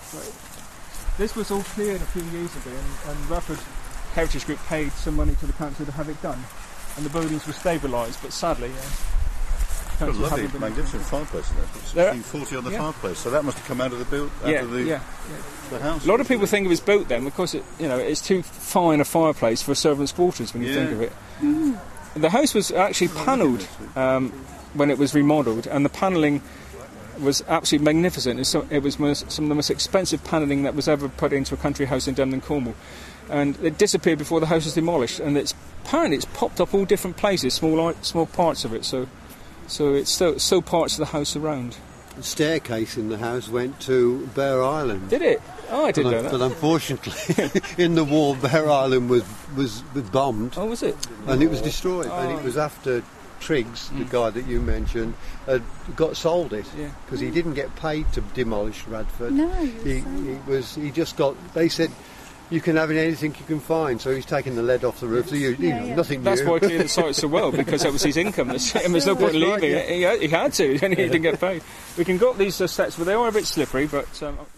This was all cleared a few years ago, and Radford Heritage Group paid some money to the council to have it done, and the buildings were stabilised, but sadly, Got a lovely, magnificent fireplace in there. It's 1640 on the fireplace, so that must have come out of the house. A lot of people think it was built then because it's too fine a fireplace for servants' quarters when you think of it. Mm. The house was actually panelled when it was remodelled, and the panelling was absolutely magnificent. It was some of the most expensive panelling that was ever put into a country house in Devon, Cornwall. And it disappeared before the house was demolished, and apparently it's popped up all different places, small parts of it. So it's still parts of the house around. The staircase in the house went to Bear Island. Did it? Oh, I didn't know that. But unfortunately, in the war, Bear Island was bombed. Oh, was it? And it was destroyed. And it was after Triggs, the guy that you mentioned, sold it because he didn't get paid to demolish Radford. No, he just got. They said, you can have anything you can find, so he's taking the lead off the roof. So nothing That's new. why he cleared the site so well, because that was his income. There's no point in leaving it. He had to, and he didn't get paid. We can go up these steps, but they are a bit slippery. But